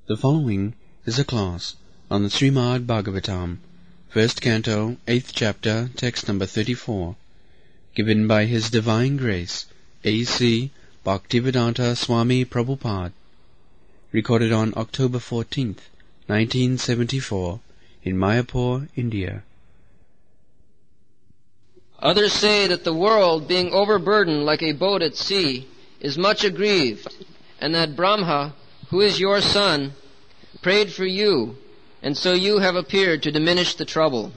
The following is a class on the Srimad Bhagavatam, first canto, 8th chapter, text number 34, given by His Divine Grace, A.C. Bhaktivedanta Swami Prabhupada, recorded on October 14th, 1974, in Mayapur, India. Others say that the world, being overburdened like a boat at sea, is much aggrieved, and that Brahma, who is your son, prayed for you, and so you have appeared to diminish the trouble.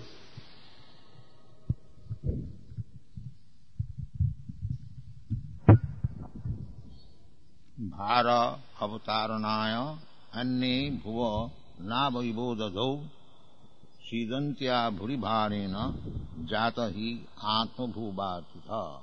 Bhara avataranaya anne bhuva na vaibodadho sidantya bhuribharena jata hi atma bhuvatitha.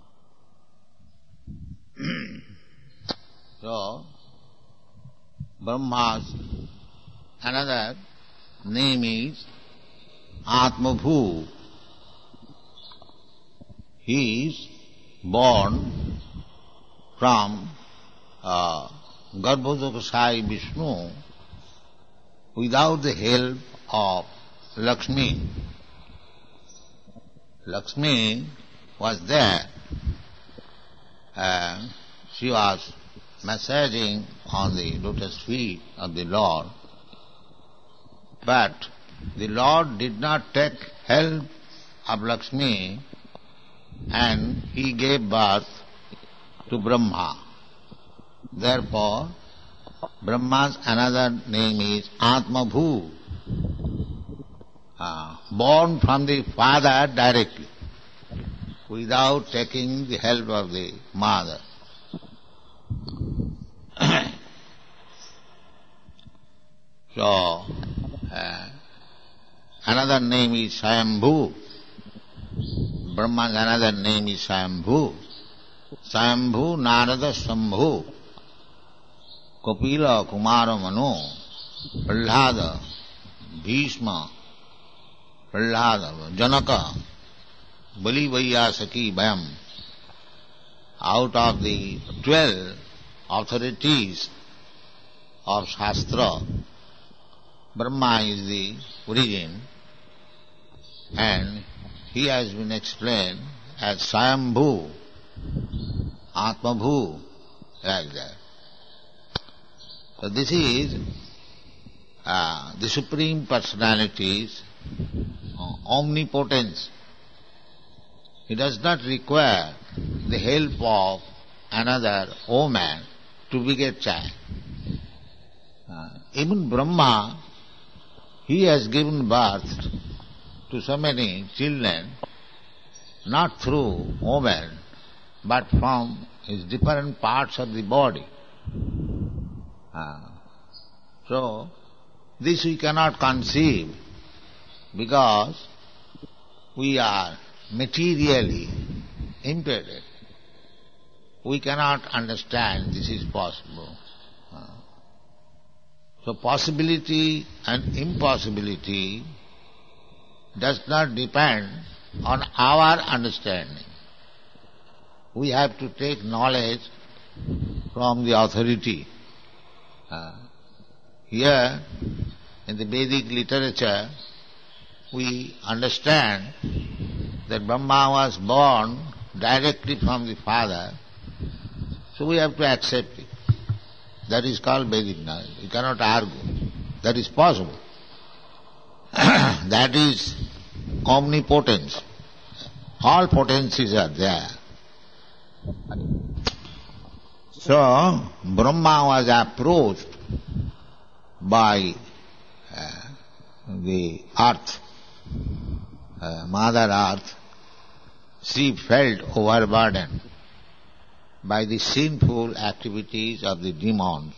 So, Brahma's another name is Atmabhu. He is born from Garbhodakasai Vishnu without the help of Lakshmi. Lakshmi was there. She was massaging on the lotus feet of the Lord, but the Lord did not take help of Lakshmi, and he gave birth to Brahma. Therefore, Brahma's another name is Atmabhu, born from the father directly, without taking the help of the mother. So, another name is Swayambhu. Brahma's another name is Swayambhu. Swayambhu Narada Shambhu, Kapila Kumara Manu, Prahlada, Bhishma, Prahlada, Janaka, Bali Vaiyasaki Bhayam. Out of the 12 authorities of Shastra, Brahma is the origin, and he has been explained as Swayambhu, Atmabhu, like that. So this is the Supreme Personality's omnipotence. He does not require the help of another woman to beget child. Even Brahma, he has given birth to so many children, not through woman, but from his different parts of the body. So, this we cannot conceive because we are materially impeded. We cannot understand this is possible. So possibility and impossibility does not depend on our understanding. We have to take knowledge from the authority. Here, in the Vedic literature, we understand that Brahma was born directly from the father, so we have to accept it. That is called Vedic knowledge. You cannot argue. That is possible. That is omnipotence. All potencies are there. So, Brahma was approached by the earth, Mother Earth. She felt overburdened by the sinful activities of the demons.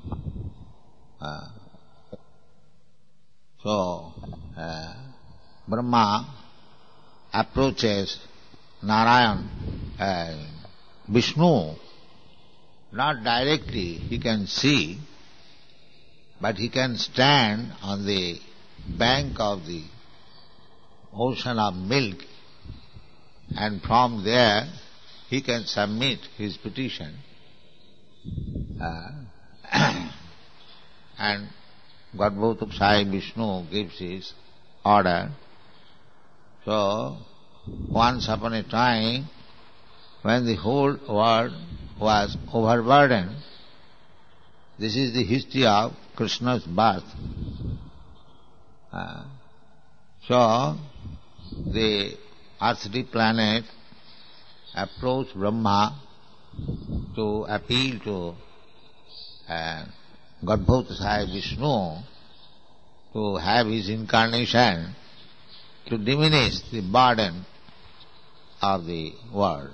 So, Brahma approaches Narayan, Vishnu, not directly he can see, but he can stand on the bank of the ocean of milk, and from there he can submit his petition. And Gadbhutuk Vishnu gives his order. So, once upon a time, when the whole world was overburdened, this is the history of Krishna's birth. So, the earthly planet approached Brahma to appeal to Gadbhuta Vishnu to have his incarnation to diminish the burden of the world.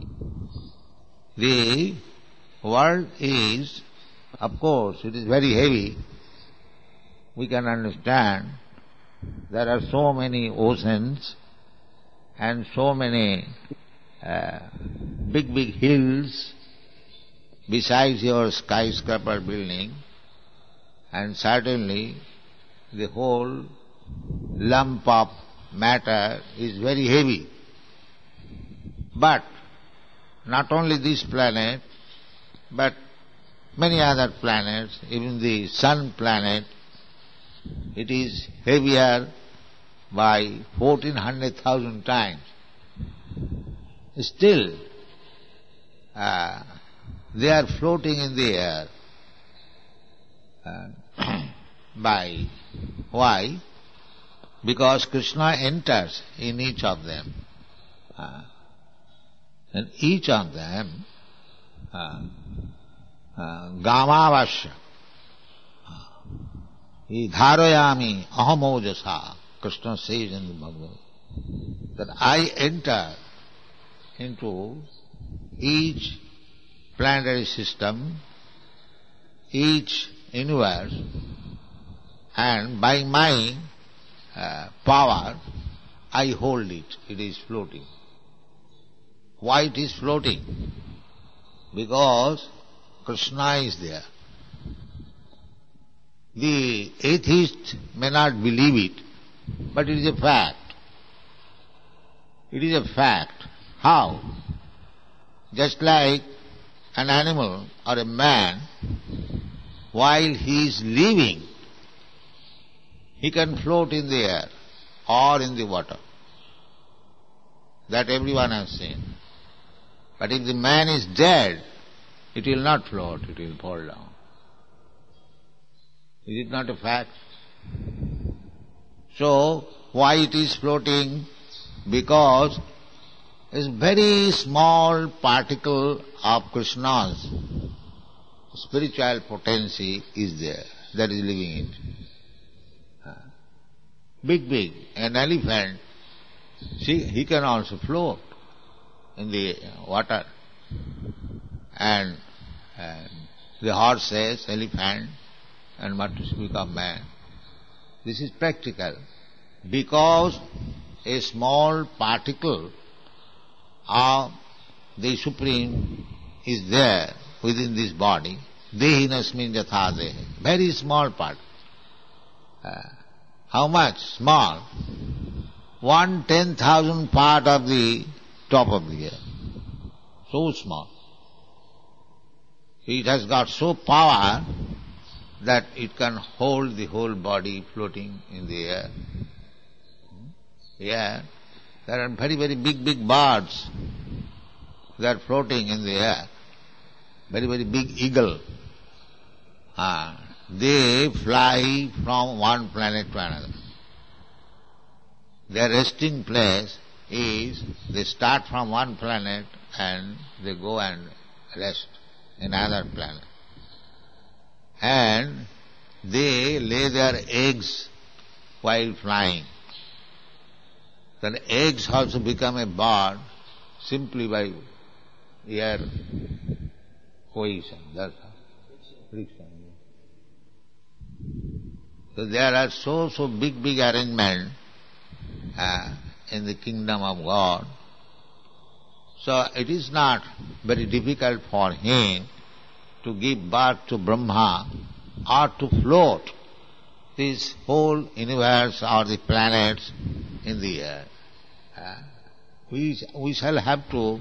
The world is, of course, it is very heavy. We can understand there are so many oceans and so many big hills besides your skyscraper building, and certainly the whole lump of matter is very heavy. But not only this planet, but many other planets, even the sun planet, it is heavier by 1,400,000 times. Still, they are floating in the air. Why? Because Krishna enters in each of them. And each of them, Gamavasya, Dharayami ahamojasa, Krishna says in the Bhagavad, that I enter into each planetary system, each universe, and by my power I hold it. It is floating. Why it is floating? Because Krishna is there. The atheist may not believe it, but it is a fact. It is a fact. How? Just like an animal or a man, while he is living, he can float in the air or in the water. That everyone has seen. But if the man is dead, it will not float, it will fall down. Is it not a fact? So, why it is floating? Because a very small particle of Krishna's spiritual potency is there, that is living it. Big, an elephant, he can also float in the water. And the horse says, elephant, and what to speak of man. This is practical. Because a small particle of the Supreme is there within this body, dehinasmin yatha dehe, very small part. How much? Small. 1/10,000th part of the top of the earth. So small. It has got so power that it can hold the whole body floating in the air. Yeah, there are very big birds. They are floating in the air. Very big eagle. They fly from one planet to another. Their resting place is, they start from one planet and they go and rest in another planet. And they lay their eggs while flying. The eggs also become a bird simply by air cohesion. That's how. Friction. So there are so big arrangements in the kingdom of God. So it is not very difficult for him to give birth to Brahma or to float this whole universe or the planets in the air. We shall have to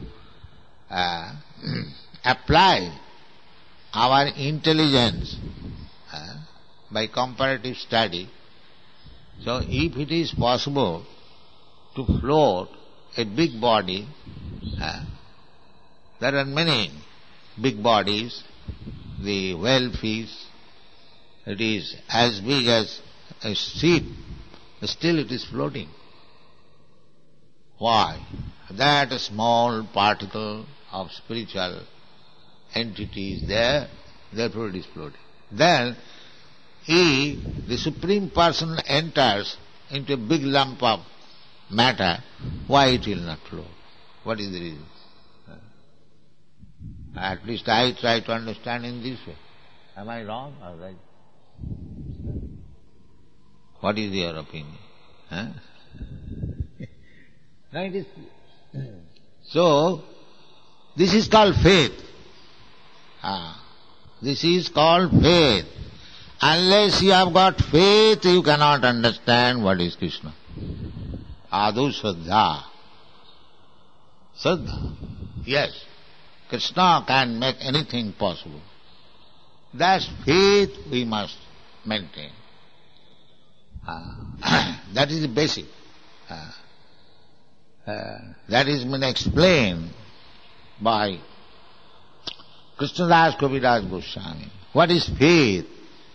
apply our intelligence by comparative study. So if it is possible to float a big body, there are many big bodies. The whale fish, it is as big as a ship, still it is floating. Why? That small particle of spiritual entity is there, therefore it is floating. Then, if the Supreme Person enters into a big lump of matter, why it will not float? What is the reason? At least I try to understand in this way. Am I wrong or right? What is your opinion? No, it is. So, this is called faith. This is called faith. Unless you have got faith, you cannot understand what is Krishna. Adu Shraddha. Shraddha. Yes. Krishna can make anything possible. That faith we must maintain. That is the basic. That is been explained by Krishnadas Kaviraj Goswami. What is faith?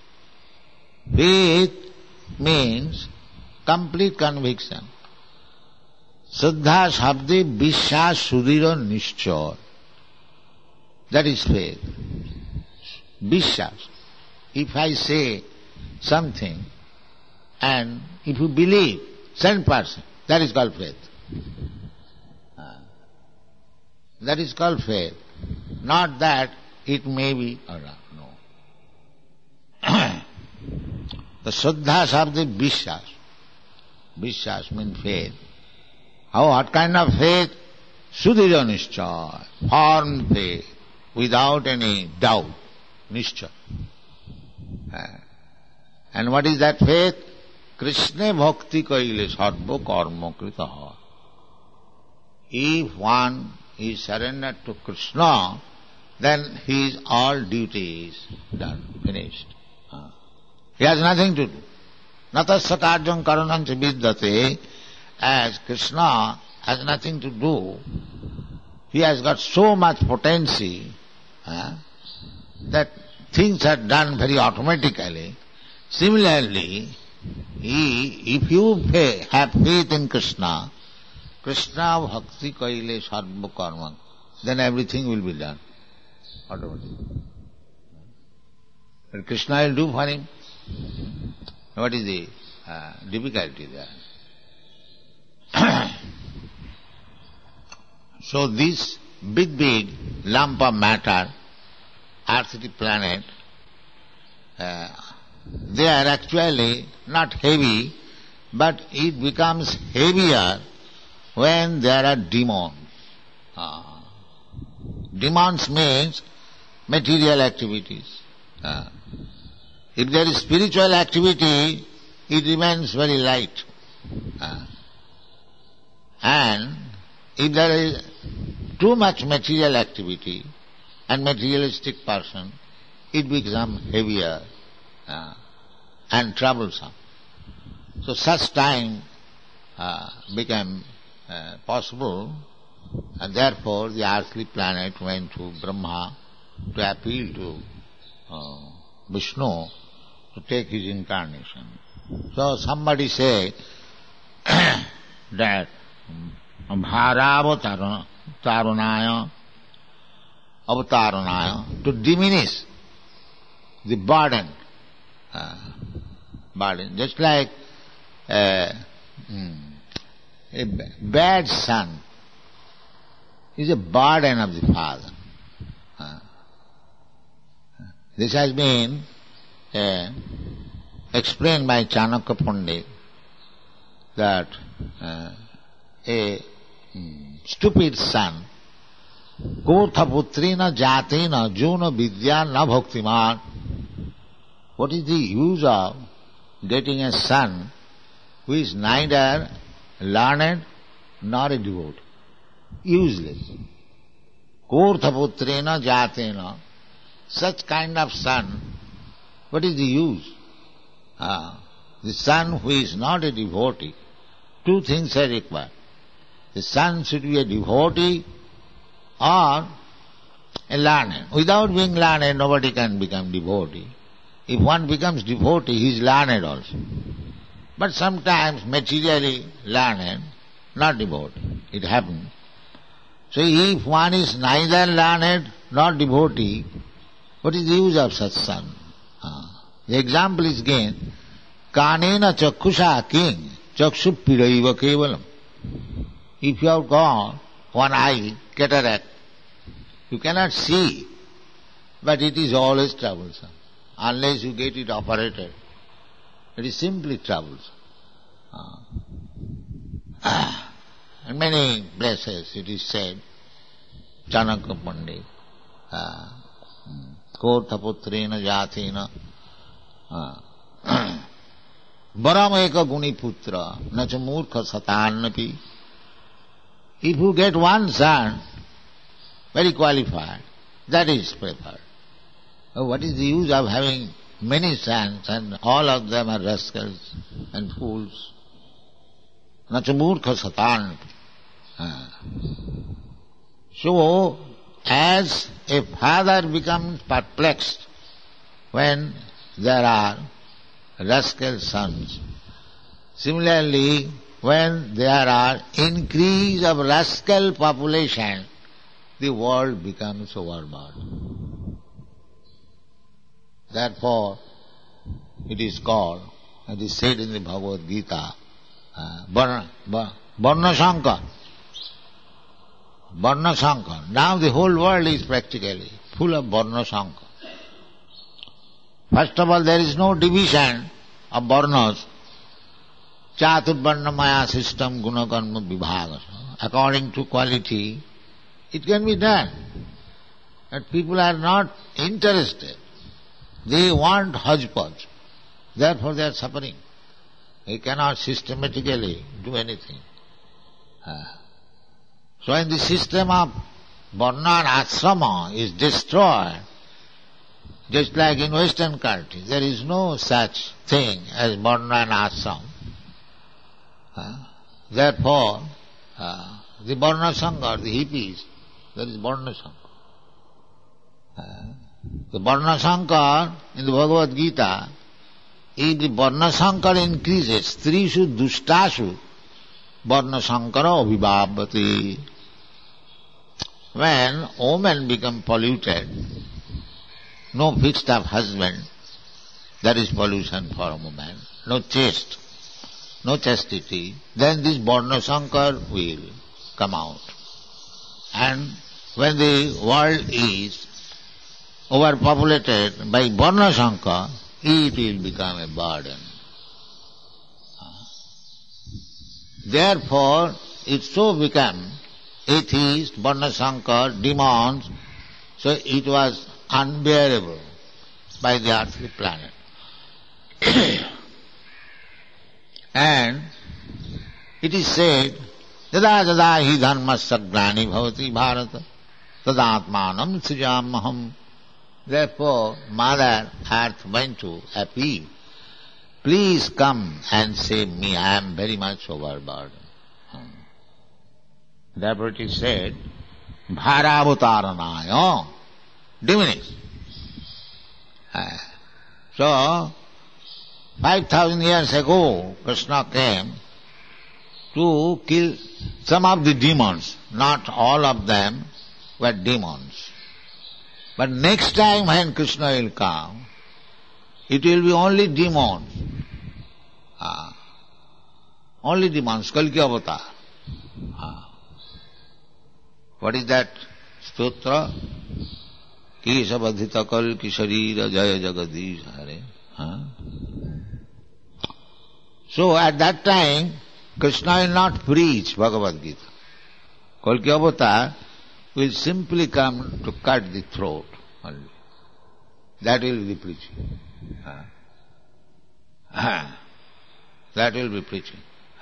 Faith means complete conviction. Shraddha Shabde Vishwas Sudhira Nishchaya. That is faith. Vishwas. If I say something and if you believe 100%, that is called faith. That is called faith. Not that it may be or not. No. The Shraddha Shabda Vishwas. Vishwas means faith. What kind of faith? Sudhira Nishchaya. Firm faith. Without any doubt. Nishchaya. And what is that faith? Krishna bhakti kaile sarva karma kritaha. If one is surrendered to Krishna, then his all duty is done, finished. He has nothing to do. Natasya karyam karanancha vidyate. As Krishna has nothing to do, he has got so much potency that things are done very automatically. Similarly, if you have faith in Krishna, Krishna bhakti kaile sarva karma, then everything will be done automatically. But Krishna will do for him. What is the difficulty there? So this big lump of matter, earthly planet, they are actually not heavy, but it becomes heavier when there are demons. Demons means material activities. If there is spiritual activity, it remains very light. And if there is too much material activity and materialistic person, it becomes heavier and troublesome. So such time became possible, and therefore the earthly planet went to Brahma to appeal to Vishnu to take his incarnation. So somebody say that Bharavatarunaya, to diminish the burden. Just like a bad son is a burden of the father. This has been explained by Chanakya Pandit that a stupid son, Kotha putrina jatina juna vidya na bhaktiman. What is the use of getting a son who is neither learned nor a devotee? Useless. Kotha putrina jatina. Such kind of son, what is the use? The son who is not a devotee, two things are required. The son should be a devotee or a learner. Without being learned, nobody can become devotee. If one becomes devotee, he is learned also. But sometimes materially learned, not devotee. It happens. So if one is neither learned nor devotee, what is the use of such son? The example is given, Kanena chakshusa king, chakshu piraiva kevalam. If you have got one eye, cataract, you cannot see, but it is always troublesome. Unless you get it operated, it is simply troublesome. In many places it is said, Chanakya Pandit, Korthaputrena Jathena, Varameka Guni Putra, Nacha Murkha Satannapi. If you get one son, very qualified, that is preferred. What is the use of having many sons and all of them are rascals and fools? Nacha Murkha Satannapi. So, as a father becomes perplexed when there are rascal sons, similarly, when there are increase of rascal population, the world becomes overburdened. Therefore, it is called, it is said in the Bhagavad Gita, Varna Shankar. Varna Shankar. Now the whole world is practically full of Varna Shankar. First of all, there is no division of Varnas. Chaturvarna maya system gunakarma vibhaga. According to quality, it can be done. But people are not interested. They want hodgepodge. Therefore they are suffering. They cannot systematically do anything. So when the system of Varna and Asrama is destroyed, just like in Western countries, there is no such thing as Varna and Asrama. Therefore, the Varna Sangha, the hippies, there is Varna Sangha. The Varna Sangha in the Bhagavad Gita, if the Varna Sangha increases, Strishu Dushtashu, Varna Sankara Abhibhavati. When women become polluted, no fixed of husband, that is pollution for a woman, no chaste, no chastity, then this Varna Sankar will come out. And when the world is overpopulated by Varna Sankar, it will become a burden. Therefore, it so became atheist, Varna Sankar, demons, so it was unbearable by the earthly planet. And it is said, Yada yada hi dharmasya glani bhavati bharata tadatmanam srijamaham. Therefore, Mother Earth went to appeal, please come and save me, I am very much overburdened. Therefore it is said, Bharavataranayo, diminish. So, 5,000 years ago, Krishna came to kill some of the demons. Not all of them were demons. But next time when Krishna will come, it will be only demons. Only demons, Kalki Avatar. What is that stotra? Kesavadhita kalki sharira jaya jagadish hare. So at that time, Krishna will not preach Bhagavad Gita. Kalki Avatar will simply come to cut the throat only. That will be preaching. That will be preaching.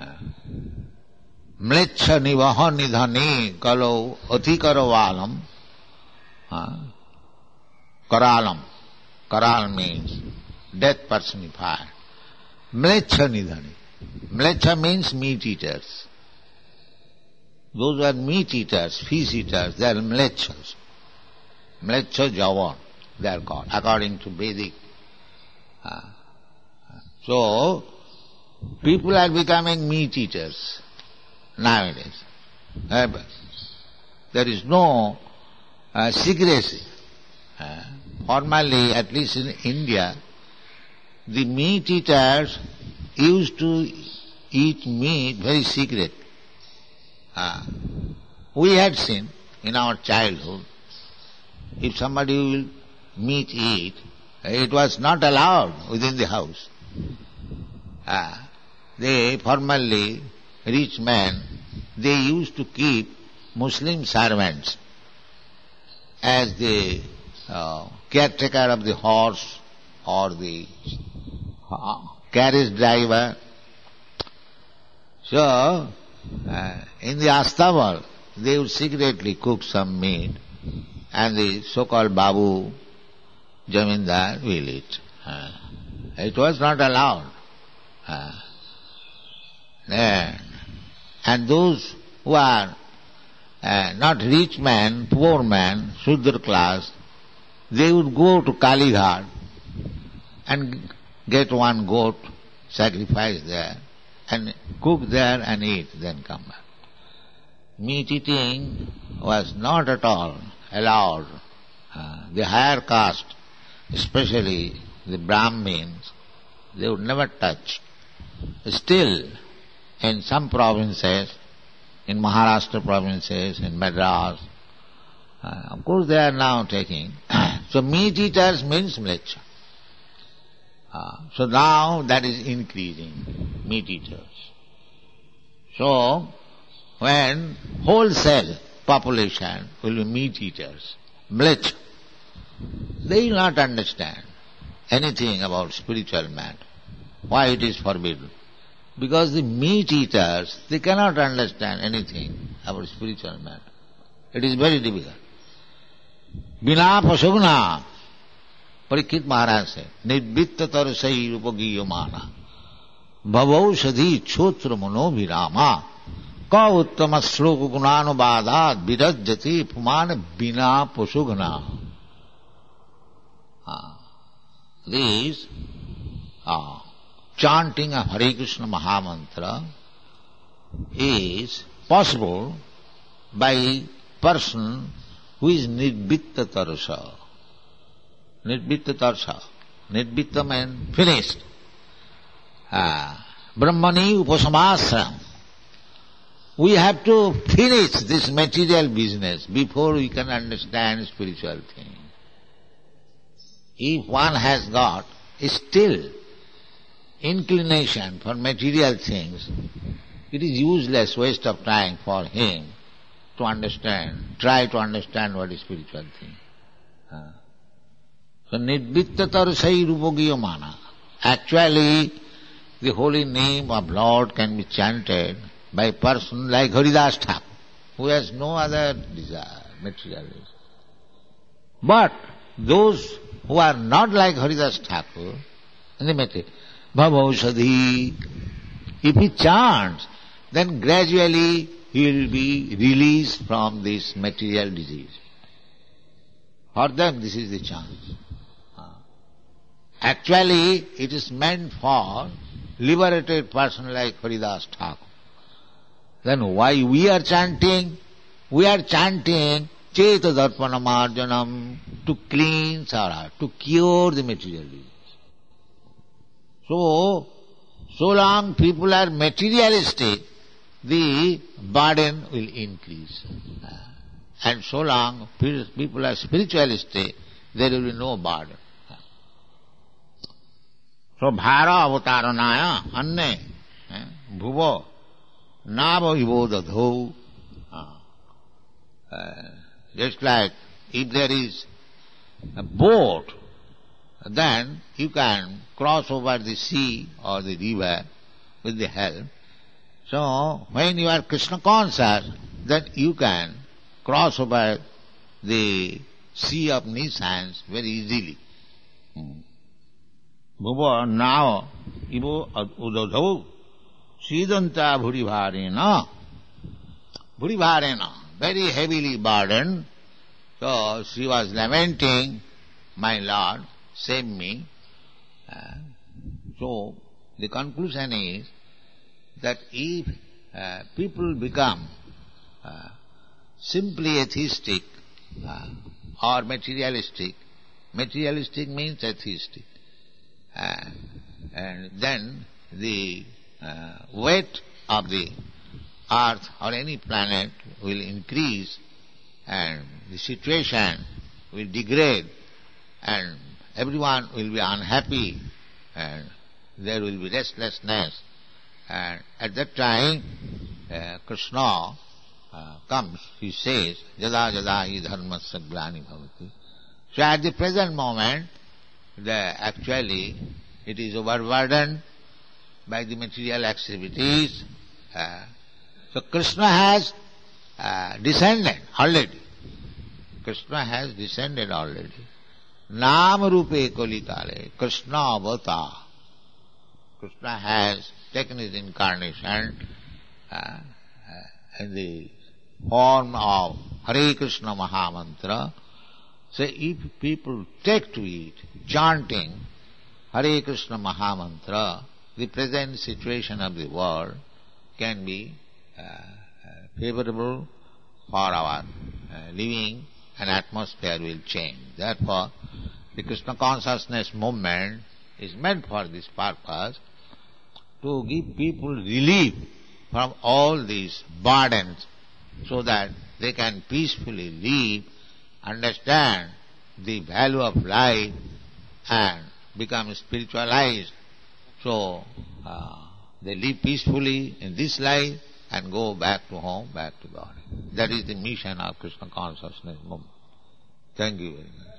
Mlecha nivaha nidhani kalo athikara valam. Karalam. Karal means death personified. Mlecha nidhani. Mlecha means meat eaters. Those who are meat eaters, fish eaters, they are mlechas. Mlecha javan, they are called, according to Vedic. So, people are becoming meat eaters nowadays. There is no secrecy. Formerly, at least in India, the meat eaters used to eat meat very secret. We had seen in our childhood, if somebody will meat eat, it was not allowed within the house. They formerly, rich men, they used to keep Muslim servants as the caretaker of the horse or the carriage driver. So, in the Astaval, they would secretly cook some meat and the so-called Babu Jamindar will eat. It was not allowed. And those who are not rich men, poor men, Shudra class, they would go to Kalighat and get one goat, sacrifice there, and cook there and eat, then come back. Meat eating was not at all allowed. The higher caste, especially the Brahmins, they would never touch. Still, in some provinces, in Maharashtra provinces, in Madras, of course they are now taking. So meat eaters means mlecha. So now that is increasing, meat eaters. So when wholesale population will be meat eaters, mlecha, they will not understand anything about spiritual matter. Why it is forbidden? Because the meat eaters, they cannot understand anything about spiritual matter. It is very difficult. Bina pasugna, Parikshit Maharaj said, Nidvitta tarasai upagiyamana, bhavaushadhi chotra manobhirama, ka uttama sloka gunanubadhat virajjati pumana bina pasugna. This chanting of Hare Krishna Mahamantra is possible by person who is nidvitta tarasa. Nidvitta tarasa. Nidvitta means finished. Brahmani upasamasram. We have to finish this material business before we can understand spiritual things. If one has got still inclination for material things, it is useless waste of time for him to understand, try to understand what is spiritual thing. So, nidvitta tarasai rupagiyamana. Actually, the holy name of Lord can be chanted by a person like Haridas Thakur, who has no other desire, materialism. But those who are not like Haridas Thakur, in the material, Bhavaushadhi, if he chants, then gradually he will be released from this material disease. For them this is the chance. Actually it is meant for liberated person like Haridas Thakur. Then why we are chanting? We are chanting Cheta Darpana Marjanam to cleanse our heart, to cure the material disease. So long people are materialistic, the burden will increase. And so long people are spiritualistic, there will be no burden. So bhara avataranaya anne bhuvo nava vivodadho. Just like if there is a boat, then you can cross over the sea or the river with the help. So when you are Krishna conscious, then you can cross over the sea of nescience very easily. Bhuva now ivo udodhau sidanta bhurivarena. Bhurivarena, very heavily burdened. So she was lamenting, my Lord, save me. So the conclusion is that if people become simply atheistic or materialistic means atheistic, and then the weight of the earth or any planet will increase and the situation will degrade and everyone will be unhappy and there will be restlessness. And at that time, Krishna comes, he says, Jada jada hi dharmasya glani bhavati. So at the present moment, actually it is overburdened by the material activities. So Krishna has descended already. Krishna has descended already. Nam rupe kolikale, Krishna avata. Krishna has taken his incarnation in the form of Hare Krishna Mahamantra. So if people take to it, chanting Hare Krishna Mahamantra, the present situation of the world can be favorable for our living, and atmosphere will change. Therefore, the Krishna consciousness movement is meant for this purpose, to give people relief from all these burdens so that they can peacefully live, understand the value of life and become spiritualized. So they live peacefully in this life and go back to home, back to God. That is the mission of Krishna consciousness movement. Thank you very much.